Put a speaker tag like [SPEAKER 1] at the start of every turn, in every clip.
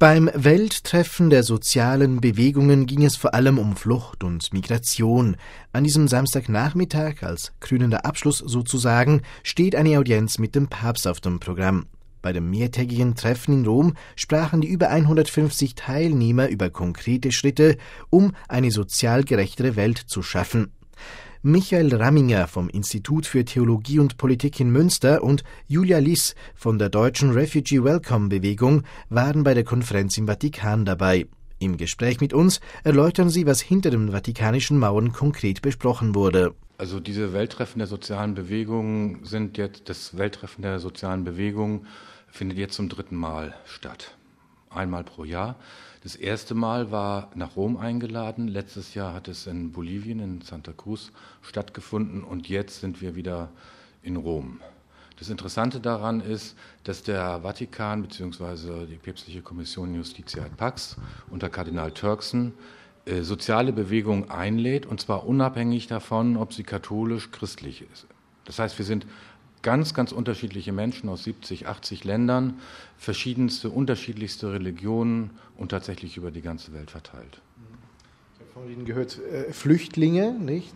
[SPEAKER 1] Beim Welttreffen der sozialen Bewegungen ging es vor allem um Flucht und Migration. An diesem Samstagnachmittag, als krönender Abschluss sozusagen, steht eine Audienz mit dem Papst auf dem Programm. Bei dem mehrtägigen Treffen in Rom sprachen die über 150 Teilnehmer über konkrete Schritte, um eine sozial gerechtere Welt zu schaffen. Michael Ramminger vom Institut für Theologie und Politik in Münster und Julia Liss von der deutschen Refugee Welcome Bewegung waren bei der Konferenz im Vatikan dabei. Im Gespräch mit uns erläutern sie, was hinter den vatikanischen Mauern konkret besprochen wurde.
[SPEAKER 2] Also diese Welttreffen der sozialen Bewegungen das Welttreffen der sozialen Bewegungen findet jetzt zum 3. Mal statt. Einmal pro Jahr. Das erste Mal war nach Rom eingeladen. Letztes Jahr hat es in Bolivien, in Santa Cruz stattgefunden und jetzt sind wir wieder in Rom. Das Interessante daran ist, dass der Vatikan bzw. die päpstliche Kommission Justitia et Pax unter Kardinal Turkson soziale Bewegungen einlädt, und zwar unabhängig davon, ob sie katholisch, christlich ist. Das heißt, wir sind ganz, ganz unterschiedliche Menschen aus 70, 80 Ländern, verschiedenste, unterschiedlichste Religionen und tatsächlich über die ganze Welt verteilt.
[SPEAKER 1] Ich habe von Ihnen gehört, Flüchtlinge, nicht?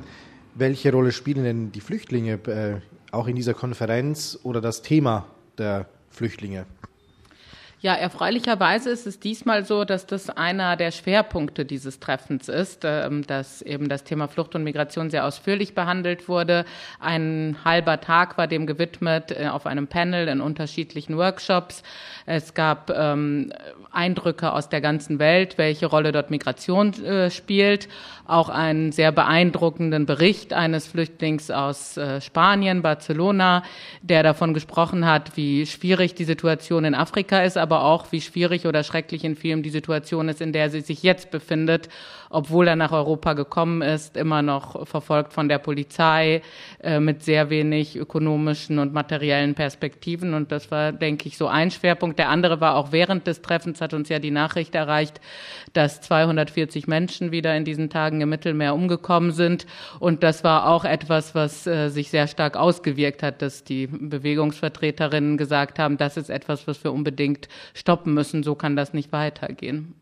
[SPEAKER 1] Welche Rolle spielen denn die Flüchtlinge auch in dieser Konferenz oder das Thema der Flüchtlinge?
[SPEAKER 3] Ja, erfreulicherweise ist es diesmal so, dass das einer der Schwerpunkte dieses Treffens ist, dass eben das Thema Flucht und Migration sehr ausführlich behandelt wurde. Ein halber Tag war dem gewidmet auf einem Panel in unterschiedlichen Workshops. Es gab Eindrücke aus der ganzen Welt, welche Rolle dort Migration spielt. Auch einen sehr beeindruckenden Bericht eines Flüchtlings aus Spanien, Barcelona, der davon gesprochen hat, wie schwierig die Situation in Afrika ist, aber auch wie schwierig oder schrecklich in vielen die Situation ist, in der sie sich jetzt befindet, obwohl er nach Europa gekommen ist, immer noch verfolgt von der Polizei, mit sehr wenig ökonomischen und materiellen Perspektiven. Und das war, denke ich, so ein Schwerpunkt. Der andere war auch während des Treffens, hat uns ja die Nachricht erreicht, dass 240 Menschen wieder in diesen Tagen im Mittelmeer umgekommen sind. Und das war auch etwas, was sich sehr stark ausgewirkt hat, dass die Bewegungsvertreterinnen gesagt haben, das ist etwas, was wir unbedingt stoppen müssen. So kann das nicht weitergehen.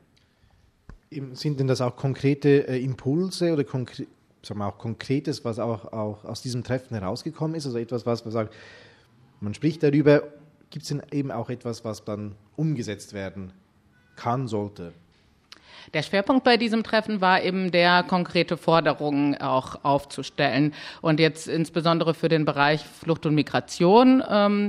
[SPEAKER 1] Sind denn das auch konkrete Impulse oder auch Konkretes, was auch aus diesem Treffen herausgekommen ist? Also etwas, was man sagt, man spricht darüber, gibt es denn eben auch etwas, was dann umgesetzt werden kann, sollte?
[SPEAKER 3] Der Schwerpunkt bei diesem Treffen war eben der, konkrete Forderungen auch aufzustellen. Und jetzt insbesondere für den Bereich Flucht und Migration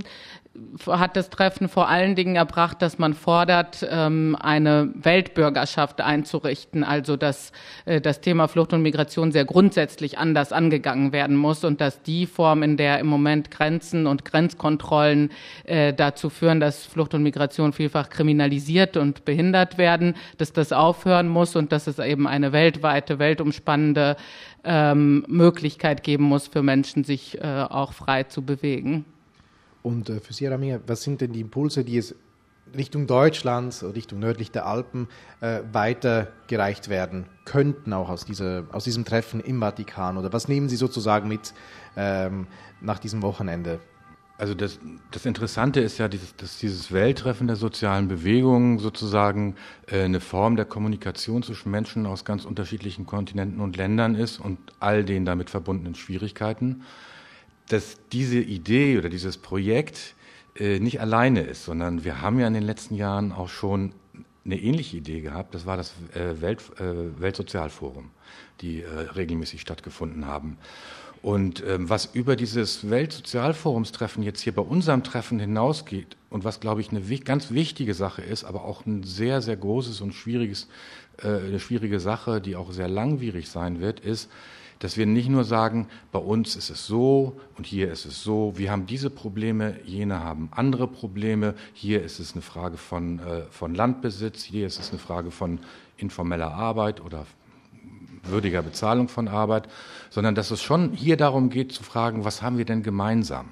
[SPEAKER 3] hat das Treffen vor allen Dingen erbracht, dass man fordert, eine Weltbürgerschaft einzurichten, also dass das Thema Flucht und Migration sehr grundsätzlich anders angegangen werden muss und dass die Form, in der im Moment Grenzen und Grenzkontrollen dazu führen, dass Flucht und Migration vielfach kriminalisiert und behindert werden, dass das aufhören muss und dass es eben eine weltweite, weltumspannende Möglichkeit geben muss für Menschen, sich auch frei zu bewegen.
[SPEAKER 1] Und für Sie, Ramminger, was sind denn die Impulse, die es Richtung Deutschland, Richtung nördlich der Alpen weitergereicht werden könnten, auch aus diesem Treffen im Vatikan? Oder was nehmen Sie sozusagen mit nach diesem Wochenende?
[SPEAKER 2] Also das Interessante ist ja, dass dieses Welttreffen der sozialen Bewegungen sozusagen eine Form der Kommunikation zwischen Menschen aus ganz unterschiedlichen Kontinenten und Ländern ist und all den damit verbundenen Schwierigkeiten. Dass diese Idee oder dieses Projekt nicht alleine ist, sondern wir haben ja in den letzten Jahren auch schon eine ähnliche Idee gehabt. Das war das Weltsozialforum, die regelmäßig stattgefunden haben. Und was über dieses Weltsozialforumstreffen jetzt hier bei unserem Treffen hinausgeht und was, glaube ich, eine ganz wichtige Sache ist, aber auch ein sehr, sehr großes und eine schwierige Sache, die auch sehr langwierig sein wird, ist, dass wir nicht nur sagen, bei uns ist es so und hier ist es so, wir haben diese Probleme, jene haben andere Probleme, hier ist es eine Frage von Landbesitz, hier ist es eine Frage von informeller Arbeit oder würdiger Bezahlung von Arbeit, sondern dass es schon hier darum geht zu fragen, was haben wir denn gemeinsam?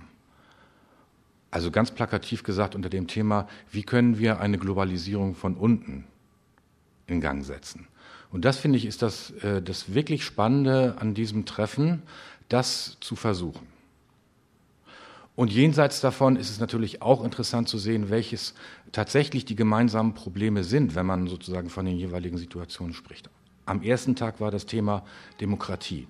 [SPEAKER 2] Also ganz plakativ gesagt unter dem Thema, wie können wir eine Globalisierung von unten in Gang setzen? Und das, finde ich, ist das wirklich Spannende an diesem Treffen, das zu versuchen. Und jenseits davon ist es natürlich auch interessant zu sehen, welches tatsächlich die gemeinsamen Probleme sind, wenn man sozusagen von den jeweiligen Situationen spricht. Am ersten Tag war das Thema Demokratie.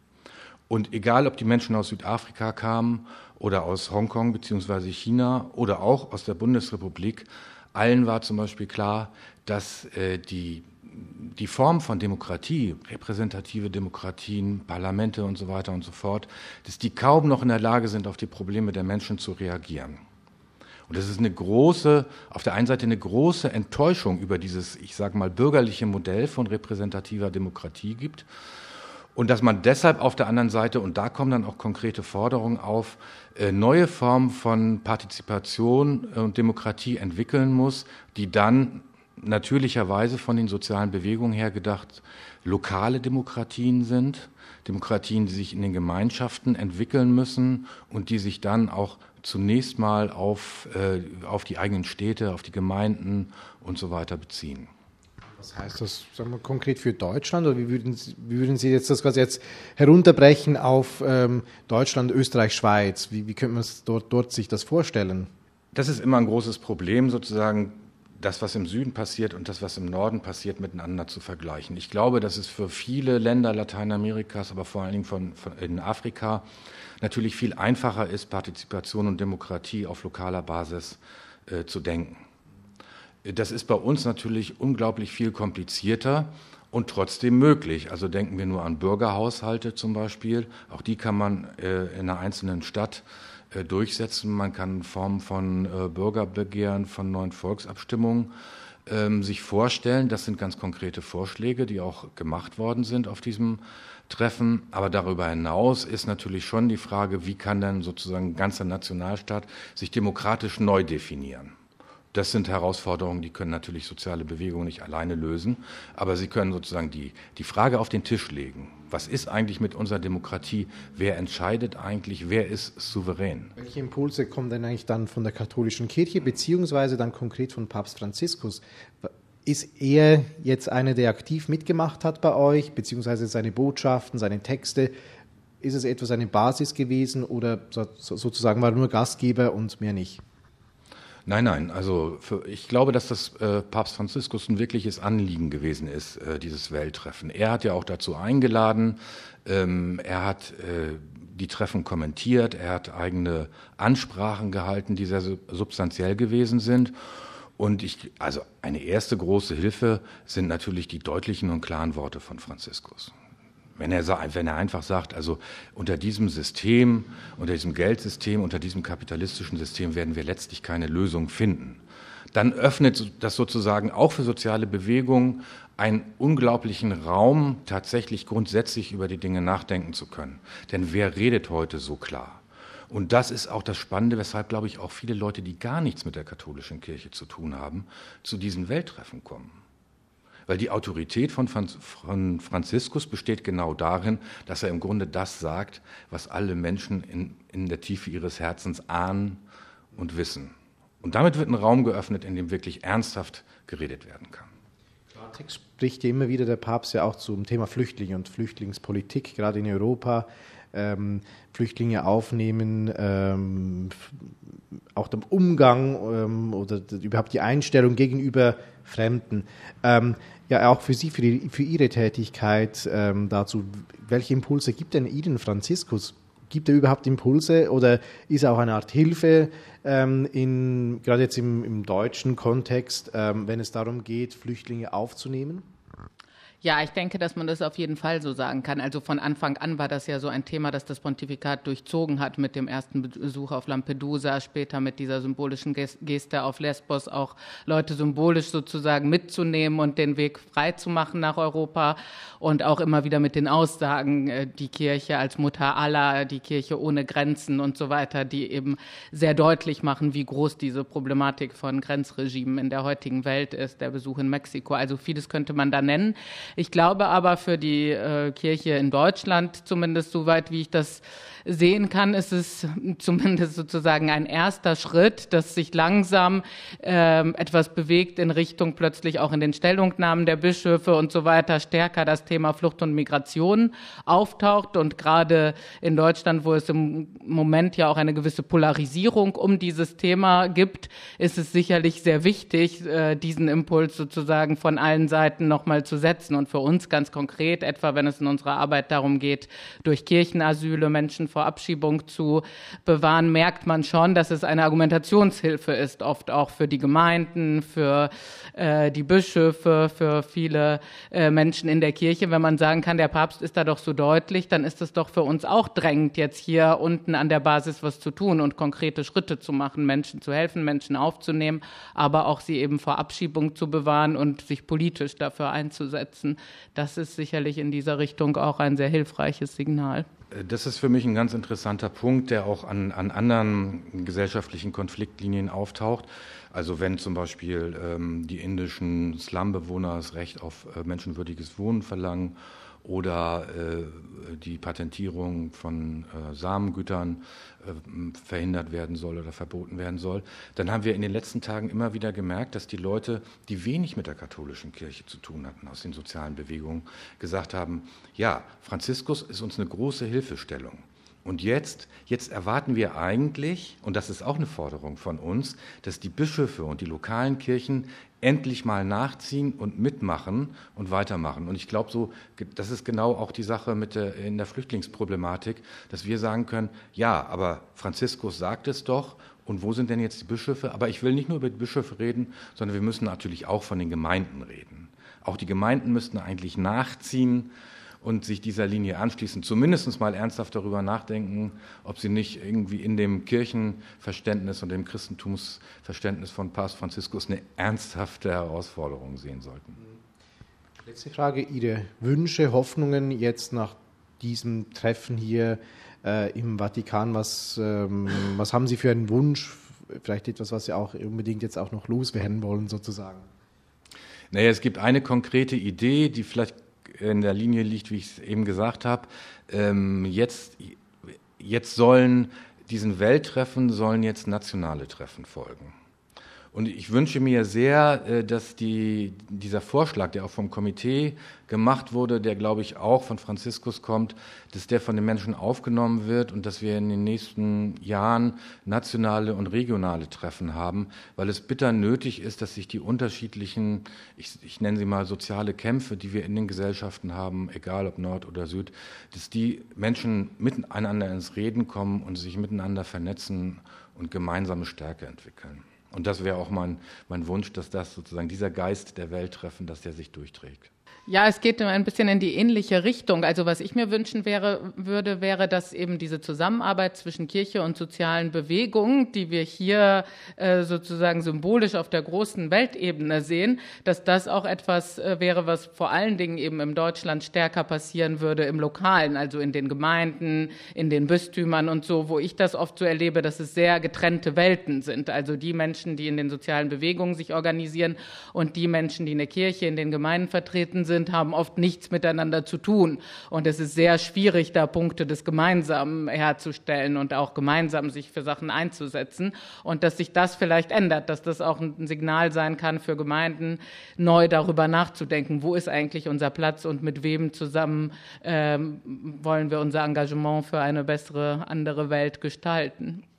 [SPEAKER 2] Und egal, ob die Menschen aus Südafrika kamen oder aus Hongkong bzw. China oder auch aus der Bundesrepublik, allen war zum Beispiel klar, dass die Form von Demokratie, repräsentative Demokratien, Parlamente und so weiter und so fort, dass die kaum noch in der Lage sind, auf die Probleme der Menschen zu reagieren. Und das ist auf der einen Seite eine große Enttäuschung über dieses, ich sage mal, bürgerliche Modell von repräsentativer Demokratie gibt. Und dass man deshalb auf der anderen Seite, und da kommen dann auch konkrete Forderungen auf, neue Formen von Partizipation und Demokratie entwickeln muss, die dann natürlicherweise von den sozialen Bewegungen her gedacht lokale Demokratien sind, Demokratien, die sich in den Gemeinschaften entwickeln müssen und die sich dann auch zunächst mal auf die eigenen Städte, auf die Gemeinden und so weiter beziehen.
[SPEAKER 1] Was heißt das, sagen wir, konkret für Deutschland? Oder wie würden Sie jetzt das quasi jetzt herunterbrechen auf Deutschland, Österreich, Schweiz? Wie könnte man es dort sich das vorstellen?
[SPEAKER 2] Das ist immer ein großes Problem, sozusagen das, was im Süden passiert und das, was im Norden passiert, miteinander zu vergleichen. Ich glaube, dass es für viele Länder Lateinamerikas, aber vor allen Dingen in Afrika, natürlich viel einfacher ist, Partizipation und Demokratie auf lokaler Basis zu denken. Das ist bei uns natürlich unglaublich viel komplizierter und trotzdem möglich. Also denken wir nur an Bürgerhaushalte zum Beispiel. Auch die kann man in einer einzelnen Stadt durchsetzen. Man kann Formen von Bürgerbegehren, von neuen Volksabstimmungen sich vorstellen. Das sind ganz konkrete Vorschläge, die auch gemacht worden sind auf diesem Treffen. Aber darüber hinaus ist natürlich schon die Frage, wie kann denn sozusagen ein ganzer Nationalstaat sich demokratisch neu definieren? Das sind Herausforderungen, die können natürlich soziale Bewegungen nicht alleine lösen, aber sie können sozusagen die Frage auf den Tisch legen. Was ist eigentlich mit unserer Demokratie? Wer entscheidet eigentlich? Wer ist souverän?
[SPEAKER 1] Welche Impulse kommen denn eigentlich dann von der katholischen Kirche, beziehungsweise dann konkret von Papst Franziskus? Ist er jetzt einer, der aktiv mitgemacht hat bei euch, beziehungsweise seine Botschaften, seine Texte? Ist es etwas eine Basis gewesen oder sozusagen war er nur Gastgeber und mehr nicht?
[SPEAKER 2] Nein, also ich glaube, dass das Papst Franziskus ein wirkliches Anliegen gewesen ist, dieses Welttreffen. Er hat ja auch dazu eingeladen, er hat die Treffen kommentiert, er hat eigene Ansprachen gehalten, die sehr substanziell gewesen sind. Und also eine erste große Hilfe sind natürlich die deutlichen und klaren Worte von Franziskus. Wenn er einfach sagt, also unter diesem System, unter diesem Geldsystem, unter diesem kapitalistischen System werden wir letztlich keine Lösung finden, dann öffnet das sozusagen auch für soziale Bewegungen einen unglaublichen Raum, tatsächlich grundsätzlich über die Dinge nachdenken zu können. Denn wer redet heute so klar? Und das ist auch das Spannende, weshalb, glaube ich, auch viele Leute, die gar nichts mit der katholischen Kirche zu tun haben, zu diesen Welttreffen kommen. Weil die Autorität von Franziskus besteht genau darin, dass er im Grunde das sagt, was alle Menschen in der Tiefe ihres Herzens ahnen und wissen. Und damit wird ein Raum geöffnet, in dem wirklich ernsthaft geredet werden kann.
[SPEAKER 1] Klartext spricht ja immer wieder der Papst ja auch zum Thema Flüchtlinge und Flüchtlingspolitik, gerade in Europa. Flüchtlinge aufnehmen, auch der Umgang oder überhaupt die Einstellung gegenüber Fremden. Ja, auch für Sie, für Ihre Tätigkeit dazu, welche Impulse gibt denn Ihnen Franziskus? Gibt er überhaupt Impulse oder ist er auch eine Art Hilfe, gerade jetzt im deutschen Kontext, wenn es darum geht, Flüchtlinge aufzunehmen?
[SPEAKER 3] Ja, ich denke, dass man das auf jeden Fall so sagen kann. Also von Anfang an war das ja so ein Thema, das das Pontifikat durchzogen hat mit dem ersten Besuch auf Lampedusa, später mit dieser symbolischen Geste auf Lesbos, auch Leute symbolisch sozusagen mitzunehmen und den Weg frei zu machen nach Europa und auch immer wieder mit den Aussagen, die Kirche als Mutter aller, die Kirche ohne Grenzen und so weiter, die eben sehr deutlich machen, wie groß diese Problematik von Grenzregimen in der heutigen Welt ist, der Besuch in Mexiko. Also vieles könnte man da nennen. Ich glaube aber für die Kirche in Deutschland, zumindest soweit wie ich das sehen kann, ist es zumindest sozusagen ein erster Schritt, dass sich langsam etwas bewegt in Richtung plötzlich auch in den Stellungnahmen der Bischöfe und so weiter stärker das Thema Flucht und Migration auftaucht. Und gerade in Deutschland, wo es im Moment ja auch eine gewisse Polarisierung um dieses Thema gibt, ist es sicherlich sehr wichtig, diesen Impuls sozusagen von allen Seiten nochmal zu setzen. Und für uns ganz konkret, etwa wenn es in unserer Arbeit darum geht, durch Kirchenasyle Menschen vor Abschiebung zu bewahren, merkt man schon, dass es eine Argumentationshilfe ist, oft auch für die Gemeinden, für die Bischöfe, für viele Menschen in der Kirche. Wenn man sagen kann, der Papst ist da doch so deutlich, dann ist es doch für uns auch drängend, jetzt hier unten an der Basis was zu tun und konkrete Schritte zu machen, Menschen zu helfen, Menschen aufzunehmen, aber auch sie eben vor Abschiebung zu bewahren und sich politisch dafür einzusetzen. Das ist sicherlich in dieser Richtung auch ein sehr hilfreiches Signal.
[SPEAKER 2] Das ist für mich ein ganz interessanter Punkt, der auch an anderen gesellschaftlichen Konfliktlinien auftaucht. Also wenn zum Beispiel die indischen Slumbewohner das Recht auf menschenwürdiges Wohnen verlangen oder die Patentierung von Samengütern verhindert werden soll oder verboten werden soll, dann haben wir in den letzten Tagen immer wieder gemerkt, dass die Leute, die wenig mit der katholischen Kirche zu tun hatten, aus den sozialen Bewegungen, gesagt haben, ja, Franziskus ist uns eine große Hilfestellung. Und jetzt erwarten wir eigentlich, und das ist auch eine Forderung von uns, dass die Bischöfe und die lokalen Kirchen endlich mal nachziehen und mitmachen und weitermachen. Und ich glaube, das ist genau auch die Sache in der Flüchtlingsproblematik, dass wir sagen können, ja, aber Franziskus sagt es doch, und wo sind denn jetzt die Bischöfe? Aber ich will nicht nur über die Bischöfe reden, sondern wir müssen natürlich auch von den Gemeinden reden. Auch die Gemeinden müssten eigentlich nachziehen und sich dieser Linie anschließen, zumindest mal ernsthaft darüber nachdenken, ob sie nicht irgendwie in dem Kirchenverständnis und dem Christentumsverständnis von Papst Franziskus eine ernsthafte Herausforderung sehen sollten.
[SPEAKER 1] Letzte Frage, Ihre Wünsche, Hoffnungen jetzt nach diesem Treffen hier im Vatikan, was haben Sie für einen Wunsch, vielleicht etwas, was Sie auch unbedingt jetzt auch noch loswerden wollen sozusagen?
[SPEAKER 2] Naja, es gibt eine konkrete Idee, die vielleicht in der Linie liegt, wie ich es eben gesagt habe. Jetzt sollen diesen Welttreffen jetzt nationale Treffen folgen. Und ich wünsche mir sehr, dass dieser Vorschlag, der auch vom Komitee gemacht wurde, der, glaube ich, auch von Franziskus kommt, dass der von den Menschen aufgenommen wird und dass wir in den nächsten Jahren nationale und regionale Treffen haben, weil es bitter nötig ist, dass sich die unterschiedlichen, ich nenne sie mal soziale Kämpfe, die wir in den Gesellschaften haben, egal ob Nord oder Süd, dass die Menschen miteinander ins Reden kommen und sich miteinander vernetzen und gemeinsame Stärke entwickeln. Und das wäre auch mein Wunsch, dass das sozusagen dieser Geist der Welttreffen, dass der sich durchträgt.
[SPEAKER 3] Ja, es geht ein bisschen in die ähnliche Richtung. Also was ich mir wünschen würde, wäre, dass eben diese Zusammenarbeit zwischen Kirche und sozialen Bewegungen, die wir hier sozusagen symbolisch auf der großen Weltebene sehen, dass das auch etwas wäre, was vor allen Dingen eben im Deutschland stärker passieren würde im Lokalen, also in den Gemeinden, in den Bistümern und so, wo ich das oft so erlebe, dass es sehr getrennte Welten sind. Also die Menschen, die in den sozialen Bewegungen sich organisieren und die Menschen, die in der Kirche, in den Gemeinden vertreten sind, haben oft nichts miteinander zu tun. Und es ist sehr schwierig, da Punkte des Gemeinsamen herzustellen und auch gemeinsam sich für Sachen einzusetzen. Und dass sich das vielleicht ändert, dass das auch ein Signal sein kann für Gemeinden, neu darüber nachzudenken, wo ist eigentlich unser Platz und mit wem zusammen wollen wir unser Engagement für eine bessere, andere Welt gestalten.